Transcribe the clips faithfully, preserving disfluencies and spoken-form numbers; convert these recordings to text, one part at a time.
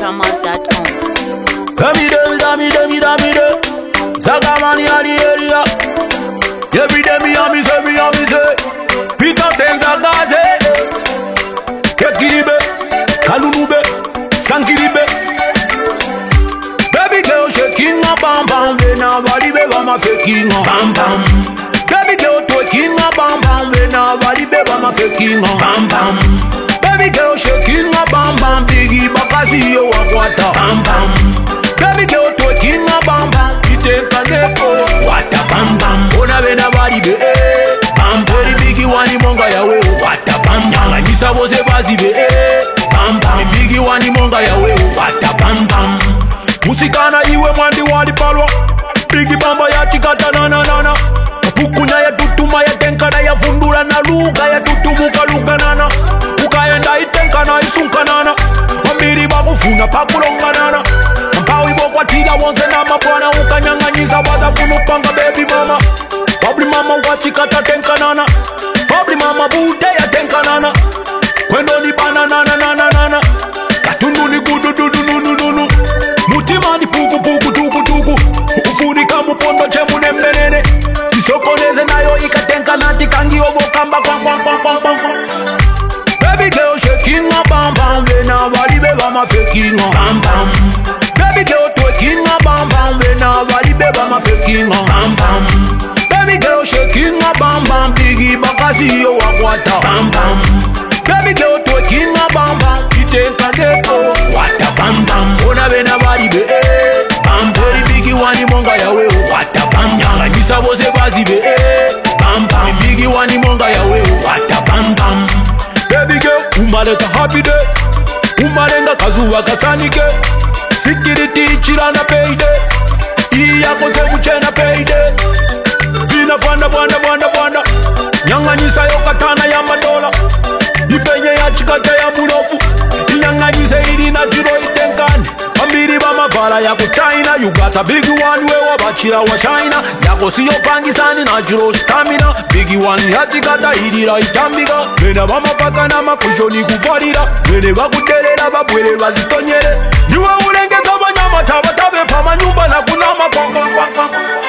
Promos dot com. Dami dami dami dami dami de Zagamani a the area. Every day me a me say me a me say Peter Senza Gaze Kekiribe Kalunube Sankiribe. Baby girl shaking a bam bam. When a body baby I'm a faking a bam bam. Baby girl twerking a bam bam. When a body baby I'm a faking a bam bam. Baby girl shaking a bam bam. Biggie Bakazi yo wakwata bam bam. Baby girl twerking a bam bam. Itenka neko wata bam bam. Ona bena body be eh bam. Very biggie wani monga yawe wata bam bam. Nisa boze bazi be eh bam bam. Biggie wani monga yawe wata bam bam. Musikana iwe mwandi wali palwa. Biggie bamba ya chikata na na na na. Pukunya ya tutuma ya tenkana ya fundura na luga ya tutumuka luga nana. Ukaenda itenka na isunka nana. Mambiri bakufuna pakulonga nana. Mpawi bokwa tida wonze na mabwana. Ukanyanganyiza wadafunu panga baby mama. Babli mama wachikata tenka nana. Babli mama bute ya tenka nana. Kwendo ni banana nana nana nana. Katundu ni gudu dudu nunu nunu. Mutima ni puku puku tuku tuku. Ufunika mupondo chemu nembenene. Isokoneze nayo ikatenka nanti kangi ovo kamba kwa kwa kwa kwa kwa. Baby girl shaking a bam bam. When a body baby I'm a faking a bam bam. Baby girl twerking a bam bam. When a body baby I'm a faking a bam bam. Baby girl shaking a bam bam. Biggie Bakazi yo wakwata bam bam. Baby girl twerking a bam bam. Itenka neko wata bam bam. Ona bena body be eh bam. Very biggie wani monga yawe wata bam bam. Nisa boze bazi be eh bam bam. Biggie wani monga yawe wata bam bam. Baby girl umaleta happy day. Umalenga kazuwa kasanike. Security chirana payday. Iya kote muchena payday. Vina vanda vanda vanda vanda. Nyanga nyisa yo katana ya madola. Ipenye ya chikata ya munofu. Nyanga nyisa ili na jiro itenkani. Ambiri bama vala ya kuchaina. You got a big one we wabachira wa China. Yako siyo pangisani na jiro stamina. Bigi one ya chikata idira itambiga. Mena bama faka na makusho ni kufarira. Mene wakuterera babwele wazitonyere. Niwe ulengeza wanyama tabatabe pama nyumba na kunama kwa kwa kwa kwa.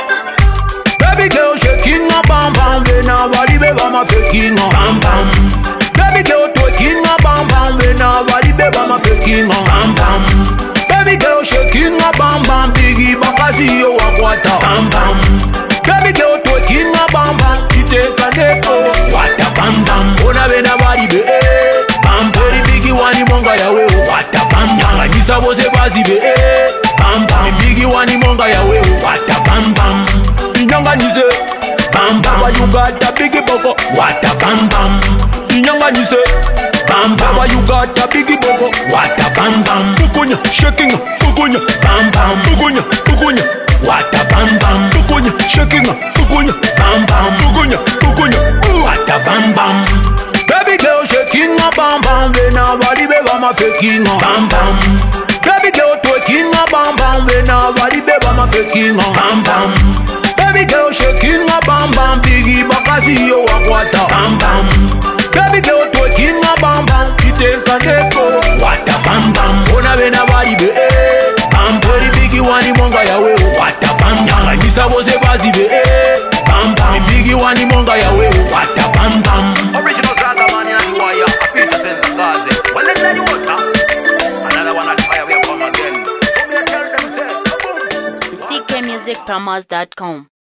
Baby girl shaking a bam bam. When a body baby I'm a faking a bam bam. Baby girl twerking a bam bam. When a body baby I'm a faking a bam bam. Baby girl shaking a bam bam. Biggie Bakazi yo wakwata bam bam. Baby girl twerking a bam bam. Itenka neko wata bam bam. Ona bena body be eh bam. Very biggie wani monga yawe wata bam bam. Nisa boze bazi be eh bam bam. Biggie wani monga yawe wata bam bam. Inyanga nise bam bam. Why you got a biggie boko wata bam bam. Inyanga nise bam bam. Why you got a biggie boko wata bam bam. Pukunya shaking pukunya bam bam. Pukunya pukunya wata bam bam. Pukunya shaking pukunya bam bam. Pukunya pukunya wata bam bam. Baby girl shaking a bam bam. When a body baby I'm a faking a bam bam. Baby girl twerking a bam bam. When a body baby I'm a faking a bam bam. Baby girl shaking a bam bam. Biggie Bakazi yo wakwata bam bam. Baby girl twerking a bam bam. Itenka neko wata bam bam. Ona bena body be eh bam. Very biggie wani monga yawe wata bam bam. Nisa boze bazi be eh bam bam. Biggie wani monga yawe wata bam bam. Original Zagamani and Wire, Peter Senza Gaze. Well, let's let you water. Another one at fire, we come again. So me tell them say, C K Music Promos dot com.